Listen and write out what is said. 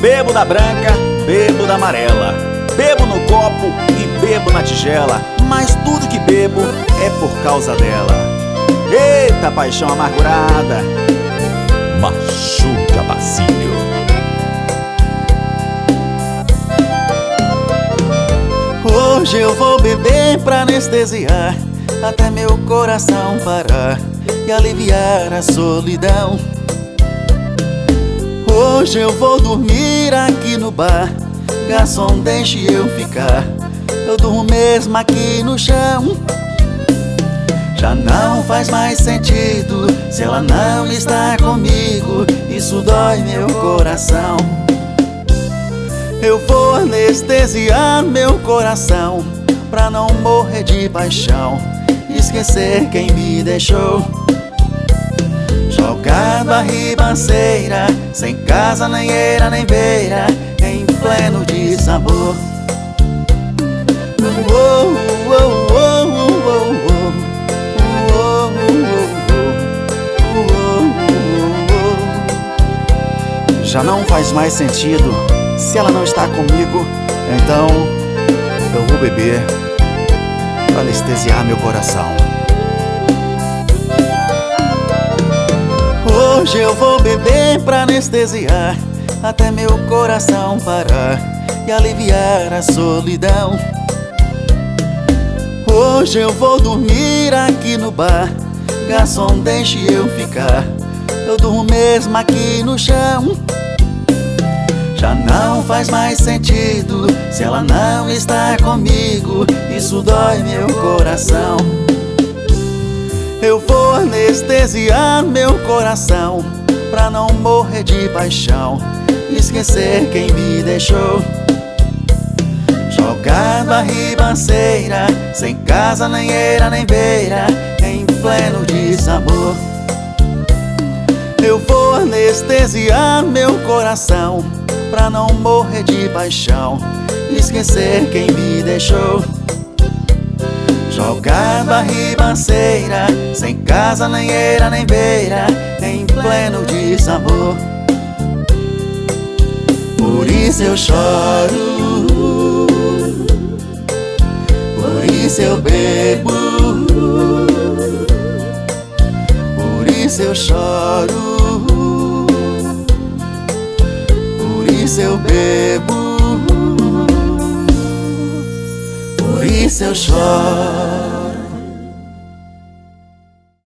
Bebo da branca, bebo da amarela, bebo no copo e bebo na tigela, mas tudo que bebo é por causa dela. Eita paixão amargurada, machuca Basílio. Hoje eu vou beber pra anestesiar, até meu coração parar e aliviar a solidão. Hoje eu vou dormir aqui no bar, garçom, deixe eu ficar, eu durmo mesmo aqui no chão. Já não faz mais sentido se ela não está comigo, isso dói meu coração. Eu vou anestesiar meu coração pra não morrer de paixão, esquecer quem me deixou. Jogado à ribanceira, sem casa, nem eira, nem beira, em pleno desamor. Já não faz mais sentido se ela não está comigo, então eu vou beber para anestesiar meu coração. Hoje eu vou beber pra anestesiar, até meu coração parar e aliviar a solidão. Hoje eu vou dormir aqui no bar, garçom, deixe eu ficar, eu durmo mesmo aqui no chão. Já não faz mais sentido se ela não está comigo, isso dói meu coração. Eu vou anestesiar meu coração pra não morrer de paixão, esquecer quem me deixou. Jogado à ribanceira, sem casa, nem eira, nem beira, em pleno desamor. Eu vou anestesiar meu coração pra não morrer de paixão, esquecer quem me deixou. Jogado à ribanceira, sem casa, nem eira, nem beira, em pleno desamor. Por isso eu choro, por isso eu bebo, por isso eu choro, por isso eu bebo, por isso eu choro.